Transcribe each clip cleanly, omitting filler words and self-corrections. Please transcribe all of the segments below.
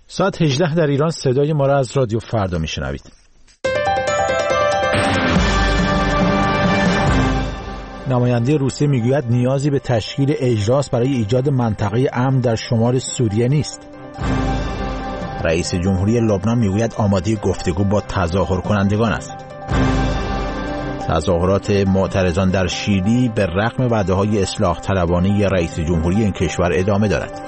ساعت 18 در ایران. صدای ما را از رادیو فردا میشنوید. نماینده روسیه میگوید نیازی به تشکیل اجلاس برای ایجاد منطقه امن در شمال سوریه نیست. رئیس جمهوری لبنان میگوید آماده گفتگو با تظاهر کنندگان است. تظاهرات معترضان در شیلی به رغم وعده‌های اصلاح طلبانه رئیس جمهوری این کشور ادامه دارد.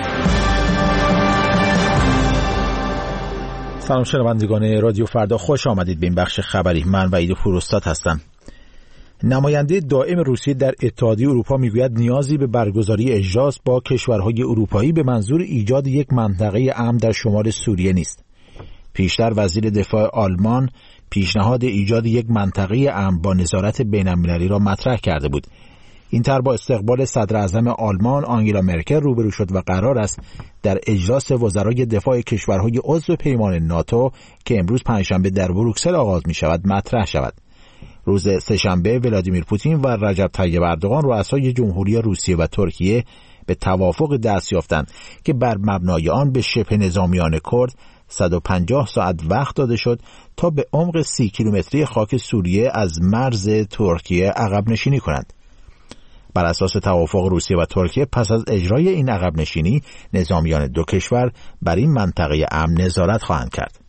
سلام شنوندگان رادیو فردا، خوش آمدید به این بخش خبری. من وحید پوراستاد هستم. نماینده دائم روسیه در اتحادیه اروپا میگوید نیازی به برگزاری اجلاس با کشورهای اروپایی به منظور ایجاد یک منطقه امن در شمال سوریه نیست. پیشتر وزیر دفاع آلمان پیشنهاد ایجاد یک منطقه امن با نظارت بین‌المللی را مطرح کرده بود. این طرح با استقبال صدر اعظم آلمان آنگلا مرکل روبرو شد و قرار است در اجلاس وزرای دفاع کشورهای عضو پیمان ناتو که امروز پنجشنبه در بروکسل آغاز می شود مطرح شود. روز سه‌شنبه ولادیمیر پوتین و رجب طیب اردوغان رؤسای جمهوری روسیه و ترکیه به توافق دست یافتند که بر مبنای آن به شبه نظامیان کرد 150 ساعت وقت داده شد تا به عمق 30 کیلومتری خاک سوریه از مرز ترکیه عقب نشینی کنند. بر اساس توافق روسیه و ترکیه پس از اجرای این عقب نشینی نظامیان دو کشور بر این منطقه امن نظارت خواهند کرد.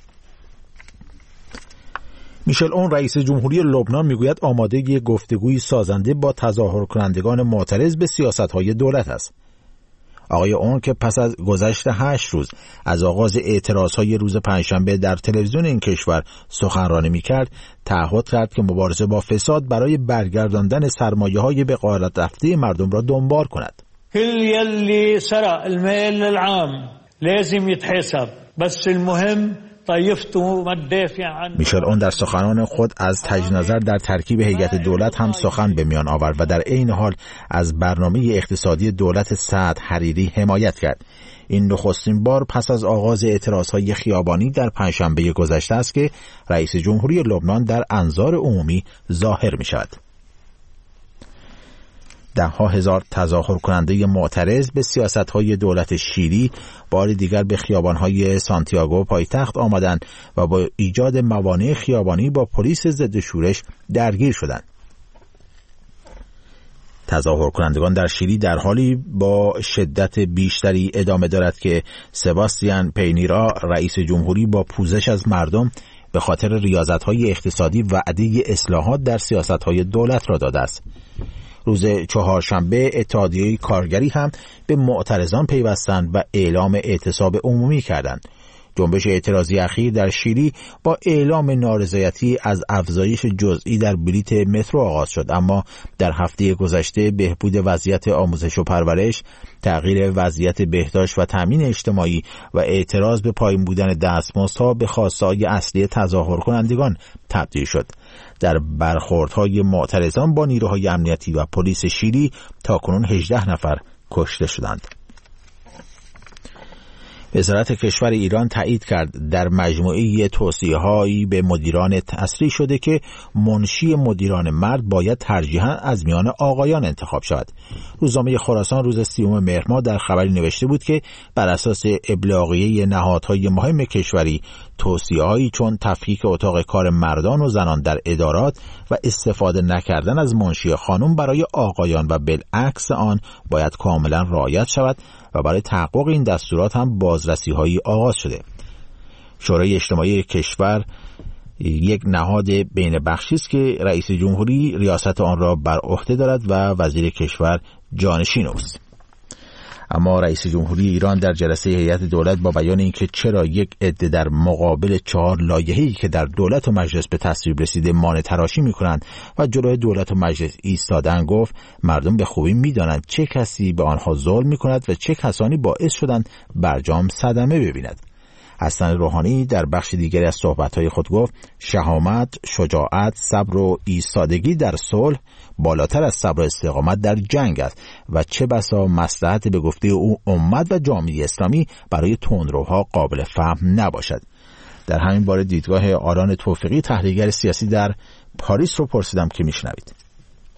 میشل اون رئیس جمهوری لبنان میگوید آمادگی گفتگوی سازنده با تظاهر کنندگان معترض به سیاست‌های دولت است. آقای اون که پس از گذشت 8 روز از آغاز اعتراضهای روز پنجشنبه در تلویزیون این کشور سخنرانی می‌کرد، تعهد کرد که مبارزه با فساد برای برگرداندن سرمایه‌های به غارت رفته مردم را دنبال کند. كل يلي سرق المال العام لازم يتحاسب بس المهم میشل اون در سخنان خود از تجنظر در ترکیب هیئت دولت هم سخن به میان آورد و در عین حال از برنامه اقتصادی دولت سعد حریری حمایت کرد. این نخستین بار پس از آغاز اعتراضهای خیابانی در پنجشنبه گذشته است که رئیس جمهوری لبنان در انظار عمومی ظاهر می شود. ده‌ها هزار تظاهر کننده معترض به سیاست‌های دولت شیلی بار دیگر به خیابان‌های سانتیاگو پایتخت آمدند و با ایجاد موانع خیابانی با پلیس ضد شورش درگیر شدند. تظاهر کنندگان در شیلی در حالی با شدت بیشتری ادامه دارد که سباستیان پینیرا رئیس جمهوری با پوزش از مردم به خاطر ریاضت‌های اقتصادی وعده اصلاحات در سیاست‌های دولت را داده است. روز چهارشنبه اتحادیه کارگری هم به معترضان پیوستند و اعلام اعتصاب عمومی کردند. جنبش اعتراضی اخیر در شیلی با اعلام نارضایتی از افزایش جزئی در بلیت مترو آغاز شد، اما در هفته گذشته بهبود وضعیت آموزش و پرورش، تغییر وضعیت بهداشت و تامین اجتماعی و اعتراض به پایین بودن دستمزدها به خواسته‌های اصلی تظاهر کنندگان تبدیل شد. در برخوردهای معترضان با نیروهای امنیتی و پلیس شیلی تاکنون 18 نفر کشته شدند. وزارت کشور ایران تایید کرد در مجموعه توصیه‌هایی به مدیران تسریع شده که منشی مدیران مرد باید ترجیحاً از میان آقایان انتخاب شود. روزنامه خراسان روز 30 مهر ماه در خبری نوشته بود که بر اساس ابلاغیه نهادهای مهم کشوری توصیه‌هایی چون تفکیک اتاق کار مردان و زنان در ادارات و استفاده نکردن از منشی خانم برای آقایان و بالعکس آن باید کاملا رعایت شود و برای تحقق این دستورات هم بازرسی‌هایی آغاز شده. شورای اجتماعی کشور یک نهاد بین بخشی است که رئیس جمهوری ریاست آن را بر عهده دارد و وزیر کشور جانشین اوست. اما رئیس جمهوری ایران در جلسه هیئت دولت با بیان اینکه چرا یک عده در مقابل 4 لایحه‌ای که در دولت و مجلس به تصویب رسیده مانع تراشی می‌کنند و جلوی دولت و مجلس ایستادن، گفت مردم به خوبی می‌دانند چه کسی به آنها ظلم می‌کند و چه کسانی باعث شدند برجام صدمه ببیند. حسن روحانی در بخش دیگری از صحبت‌های خود گفت شهامت، شجاعت، صبر و ایستادگی در صلح بالاتر از صبر و استقامت در جنگ است و چه بسا مصلحت به گفته او امت و جامعه اسلامی برای تندروها قابل فهم نباشد. در همین باره دیدگاه آران توفیقی تحلیلگر سیاسی در پاریس رو پرسیدم که میشنوید.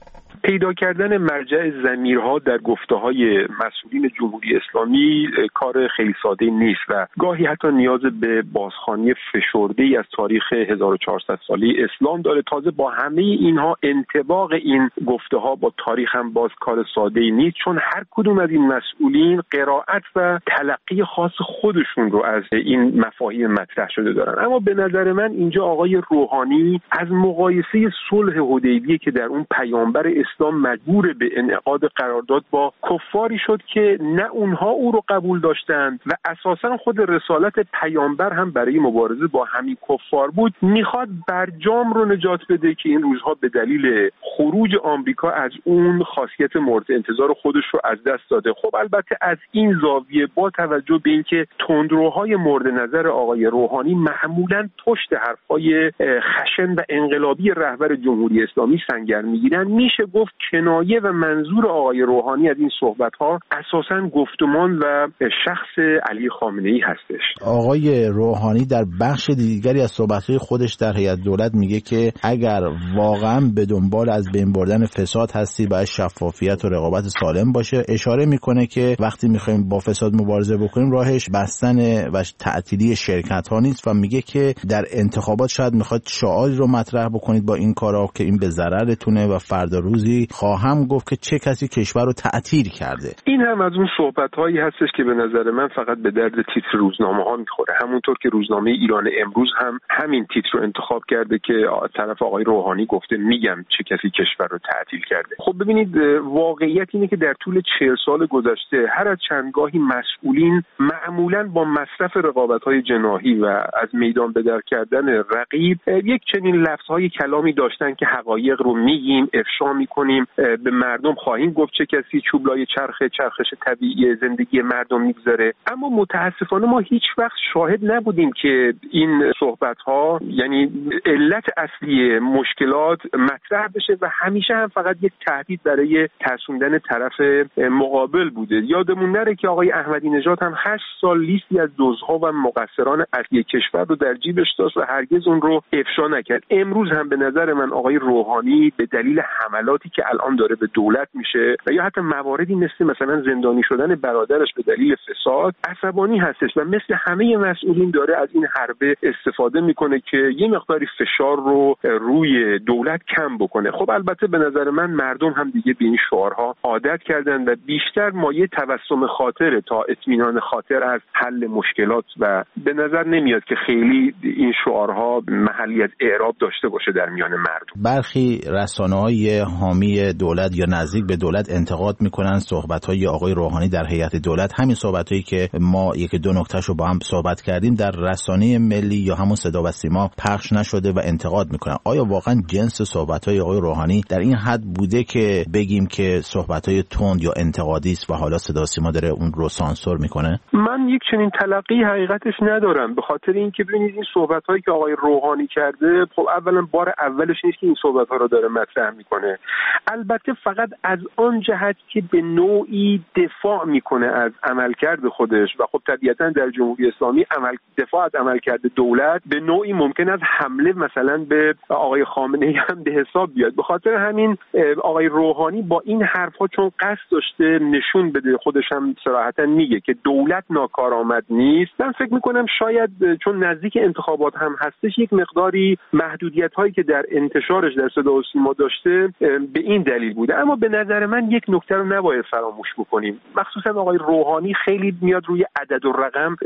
پیدا کردن مرجع ضمیرها در گفته‌های مسئولین جمهوری اسلامی کار خیلی ساده نیست و گاهی حتی نیاز به بازخوانی فشرده‌ای از تاریخ 1400 ساله اسلام داره. تازه با همه اینها انطباق این گفته‌ها با تاریخ هم باز کار ساده‌ای نیست، چون هر کدوم از این مسئولین قرائت و تلقی خاص خودشون رو از این مفاهیم مطرح شده دارن. اما به نظر من اینجا آقای روحانی از مقایسه صلح حدیبیه که در اون پیامبر اسلام مجبور به انعقاد قرارداد با کفاری شد که نه اونها او رو قبول داشتند و اساسا خود رسالت پیامبر هم برای مبارزه با همین کفار بود، میخواد برجام رو نجات بده که این روزها به دلیل خروج آمریکا از اون خاصیت مورد انتظار خودش رو از دست داده. خب البته از این زاویه با توجه به اینکه تندروهای مورد نظر آقای روحانی معمولاً پشت حرفای خشن و انقلابی رهبر جمهوری اسلامی سنگر میگیرن، میشه گفت کنایه و منظور آقای روحانی از این صحبت‌ها اساساً گفتمان و شخص علی خامنه‌ای هستش. آقای روحانی در بخش دیگری از صحبت‌های خودش در هیئت دولت میگه که اگر واقعاً به دنبال از بین بردن فساد هستی باید شفافیت و رقابت سالم باشه. اشاره میکنه که وقتی میخوایم با فساد مبارزه بکنیم راهش بستن و تعطیلی شرکت‌ها نیست و میگه که در انتخابات شاید میخواد شعاری رو مطرح بکنید با این کارا که این به ضررتونه و فردا روزی خواهم گفت که چه کسی کشور رو تعطیل کرده. این هم از اون صحبت‌هایی هستش که به نظر من فقط به درد تیتر روزنامه‌ها میخوره. همونطور که روزنامه ایران امروز هم همین تیتر رو انتخاب کرده که طرف آقای روحانی گفته میگم چه کسی کشور رو تعطیل کرده. خب ببینید واقعیت اینه که در طول 40 سال گذشته هر از چندگاهی مسئولین معمولاً با مصرف رقابت‌های جناحی و از میدان به در کردن رقیب یک چنین لفظهای کلامی داشتن که حقایق رو میگیم، افشا میکنیم، به مردم خواهیم گفت چه کسی چوبلای چرخش طبیعی زندگی مردم میگذاره. اما متاسفانه ما هیچ وقت شاهد نبودیم که این صحبت‌ها یعنی علت اصلی مشکلات مطرح بشه و همیشه هم فقط یک تهدید برای ترسوندن طرف مقابل بوده. یادمون نره که آقای احمدی نژاد هم 8 سال لیستی از دزدها و مقصران اصلی کشور رو در جیبش داشت و هرگز اون رو افشا نکرد. امروز هم به نظر من آقای روحانی به دلیل حملاتی که الان داره به دولت میشه و یا حتی مواردی مثلا زندانی شدن برادرش به دلیل فساد عصبانی هستش و مثل همه مسئولین داره از این حربه استفاده میکنه که یه مقداری فشار رو روی دولت کم بکنه. خب البته به نظر من مردم هم دیگه به این شعارها عادت کردن و بیشتر مایه تبسم خاطر تا اطمینان خاطر از حل مشکلات و به نظر نمیاد که خیلی این شعارها محلیت اعراب داشته باشه در میان مردم. برخی رسانه‌های حامی دولت یا نزدیک به دولت انتقاد میکنن صحبت‌های آقای روحانی در هیئت دولت، همین صحبت‌هایی که ما یک دو نکتهشو با هم صحبت کردیم در رسانه ملی یا همون صدا و سیما پخش نشده و انتقاد میکنن. آیا واقعا جنس صحبت‌های آقای روحانی در این حد بوده که بگیم که صحبت‌های تند یا انتقادی است و حالا صدا و سیما داره اون رو سانسور میکنه؟ من یک چنین تلقی حقیقتش ندارم، به خاطر اینکه ببینید این صحبت‌هایی که آقای روحانی کرده خب اولا بار اولش نیست که این صحبت‌ها رو داره مطرح میکنه. البته فقط از آن جهت که به نوعی دفاع میکنه از عملکرد خودش و خب طبیعتاً در جمهوری اسلامی دفاع از عملکرد دولت به نوعی ممکن است حمله مثلا به آقای خامنه‌ای هم به حساب بیاد. به خاطر همین آقای روحانی با این حرف‌ها چون قصد داشته نشون بده، خودش هم صراحتاً میگه که دولت ناکارآمد نیست. من فکر میکنم شاید چون نزدیک انتخابات هم هستش یک مقداری محدودیت‌هایی که در انتشارش در صدا و سیما داشته به این دلیل بوده. اما به نظر من یک نکته رو نباید فراموش بکنیم، مخصوصا آقای روحانی خیلی میاد روی عدد و رقم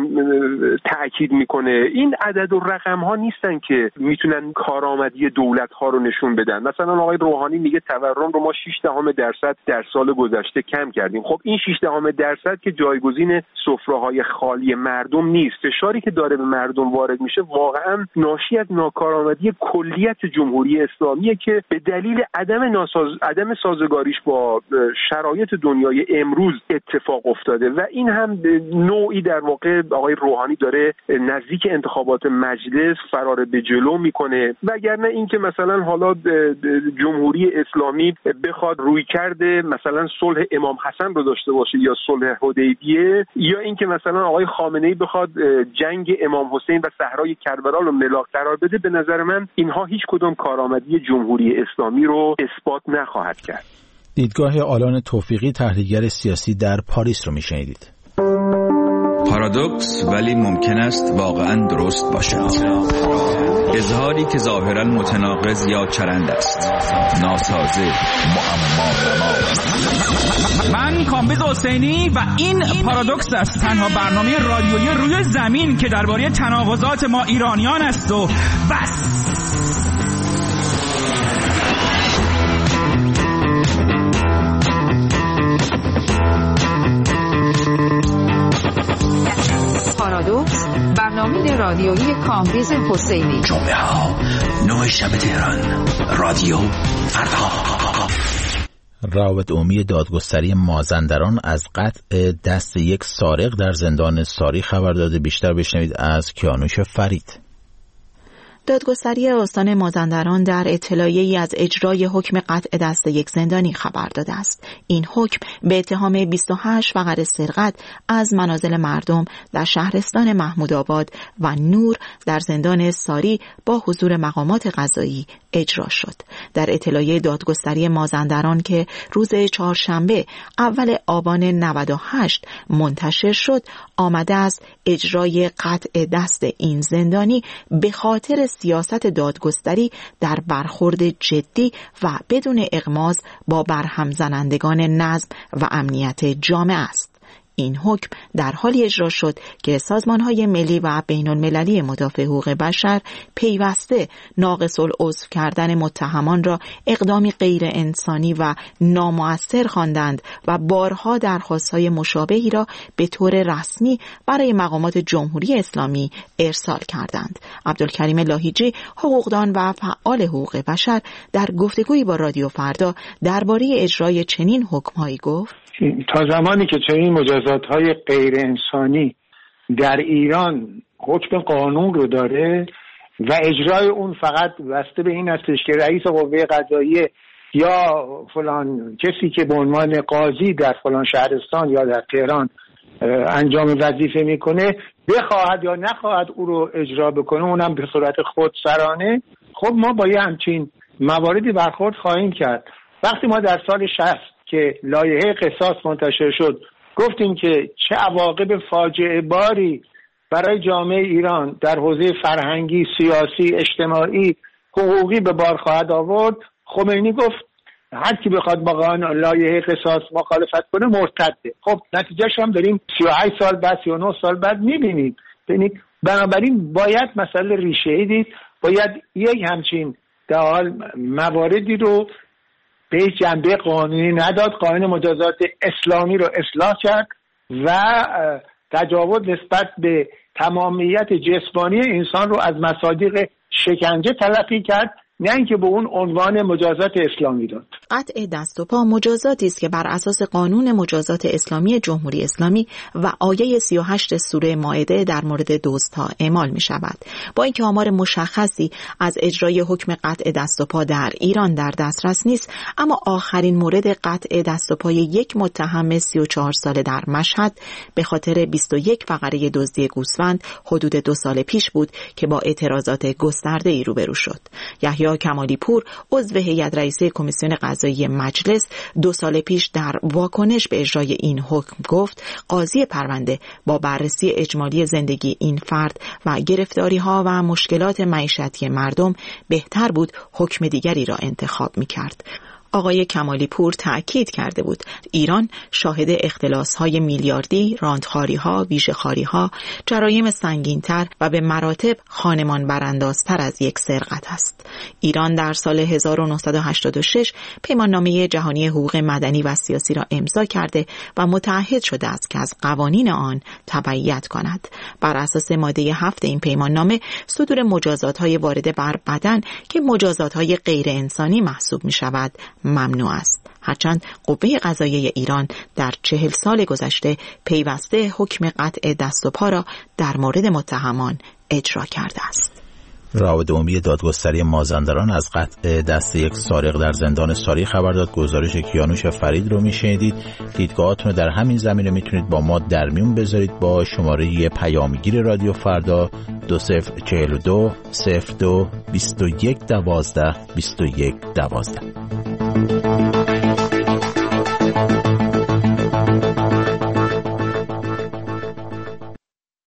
تاکید میکنه. این عدد و رقم ها نیستن که میتونن کارآمدی دولت ها رو نشون بدن. مثلا آقای روحانی میگه تورم رو ما 6% در سال گذشته کم کردیم. خب این 6% که جایگزین سفره‌های خالی مردم نیست. فشاری که داره به مردم وارد میشه واقعا ناشی از ناکارآمدی کلیت جمهوری اسلامیه که به دلیل عدم سازگاریش با شرایط دنیای امروز اتفاق افتاده و این هم نوعی در واقع آقای روحانی داره نزدیک انتخابات مجلس فرار به جلو میکنه، وگرنه این که مثلا حالا جمهوری اسلامی بخواد روی کرده مثلا صلح امام حسن رو داشته باشه یا صلح حدیبیه یا این که مثلا آقای خامنه‌ای بخواد جنگ امام حسین و صحرای کربلا رو ملاک قرار بده، به نظر من اینها هیچ کدوم کارآمدی جمهوری اسلامی رو اثبات نخواهد کرد. دیدگاه آلان توفیقی، تحلیلگر سیاسی در پاریس رو میشنیدید. پارادوکس ولی ممکن است واقعا درست باشد. اظهاری که ظاهرا متناقض یا چرند است، ناسازه، معما. من کامبیز حسینی و این پارادوکس است، تنها برنامه رادیویی روی زمین که درباره تناقضات ما ایرانیان است و بس. پارادوکس، برنامه رادیویی کامبیز حسینی. جمعه ها 9 شب تهران، رادیو فردا. روابط عمومی دادگستری مازندران از قطع دست یک سارق در زندان ساری خبر داده. بیشتر بشنوید از کیانوش فرید. دادگستری استان مازندران در اطلاعیه‌ای از اجرای حکم قطع دست یک زندانی خبر داده است. این حکم به اتهام 28 فقر سرقت از منازل مردم در شهرستان محمودآباد و نور در زندان ساری با حضور مقامات قضایی اجرا شد. در اطلاعیه دادگستری مازندران که روز چهارشنبه اول آبان 98 منتشر شد، آمده است اجرای قطع دست این زندانی به خاطر سیاست دادگستری در برخورد جدی و بدون اغماض با برهم زنندگان نظم و امنیت جامعه است. این حکم در حالی اجرا شد که سازمان‌های ملی و بین‌المللی مدافع حقوق بشر پیوسته ناقص العضو کردن متهمان را اقدامی غیر انسانی و نامؤثر خواندند و بارها درخواست‌های مشابهی را به طور رسمی برای مقامات جمهوری اسلامی ارسال کردند. عبدالکریم لاهیجی، حقوقدان و فعال حقوق بشر، در گفتگویی با رادیو فردا درباره اجرای چنین حکم‌هایی گفت: تا زمانی که چنین مجازات‌های غیر انسانی در ایران حکم قانون رو داره و اجرای اون فقط بسته به این هستش که رئیس قوه قضاییه یا فلان کسی که به عنوان قاضی در فلان شهرستان یا در تهران انجام وظیفه میکنه بخواهد یا نخواهد او رو اجرا بکنه، اونم به صورت خودسرانه، خب ما با یه همچین مواردی برخورد خواهیم کرد. وقتی ما در سال 60 که لایحه قصاص منتشر شد گفتیم که چه عواقب فاجعه باری برای جامعه ایران در حوزه فرهنگی، سیاسی، اجتماعی، حقوقی به بار خواهد آورد، خمینی گفت هر کی بخواد با قانون لایحه قصاص مخالفت کنه مرتده. خب نتیجهش هم داریم 38 سال بعد، 39 سال بعد می‌بینیم. بنابراین باید مسئله ریشه‌ای دید، باید یک همچین در حال مواردی رو به جنبه قانونی نداد، قانون مجازات اسلامی رو اصلاح کرد و تجاوز نسبت به تمامیت جسمانی انسان رو از مصادیق شکنجه تلقی کرد، نه اینکه به اون عنوان مجازات اسلامی داد. قطع دست و پا مجازاتی است که بر اساس قانون مجازات اسلامی جمهوری اسلامی و آیه 38 سوره مائده در مورد دزدها اعمال می شود. با اینکه آمار مشخصی از اجرای حکم قطع دست و پا در ایران در دسترس نیست، اما آخرین مورد قطع دست و پای یک متهم 34 ساله در مشهد به خاطر 21 فقره دزدی گوسفند حدود 2 سال پیش بود که با اعتراضات گسترده‌ای روبرو شد. یحیی کمالی پور، عضو هیئت رئیسه کمیسیون قضایی مجلس، 2 سال پیش در واکنش به اجرای این حکم گفت قاضی پرونده با بررسی اجمالی زندگی این فرد و گرفتاری‌ها و مشکلات معیشتی مردم بهتر بود حکم دیگری را انتخاب می‌کرد. آقای کمالی پور تأکید کرده بود ایران شاهد اختلاس‌های میلیاردی، راندخاری‌ها، ویژه‌خواری‌ها، جرایم سنگین‌تر و به مراتب خانمان براندازتر از یک سرقت است. ایران در سال 1986 پیماننامه جهانی حقوق مدنی و سیاسی را امضا کرده و متعهد شده است که از قوانین آن تبعیت کند. بر اساس ماده 7 این پیماننامه صدور مجازات‌های وارده بر بدن که مجازات‌های غیر انسانی محسوب می‌شود ممنوع است. هرچند قوه قضاییه ایران در 40 سال گذشته پیوسته حکم قطع دست و پا را در مورد متهمان اجرا کرده است. روابط عمومی دادگستری مازندران از قطع دست یک سارق در زندان ساری خبر داد. گزارش کیانوش فرید رو میشنیدید. دیدگاهاتون رو در همین زمینه میتونید با ما در میون بذارید با شماره پیامگیر رادیو فردا 2042 02 21 12 21 12. بدرود.